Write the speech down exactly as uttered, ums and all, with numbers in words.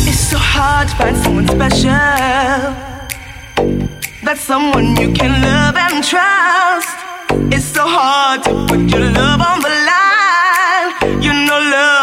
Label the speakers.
Speaker 1: It's so hard to find someone special. That's someone you can love and trust. It's so hard to put your love on the line. You know love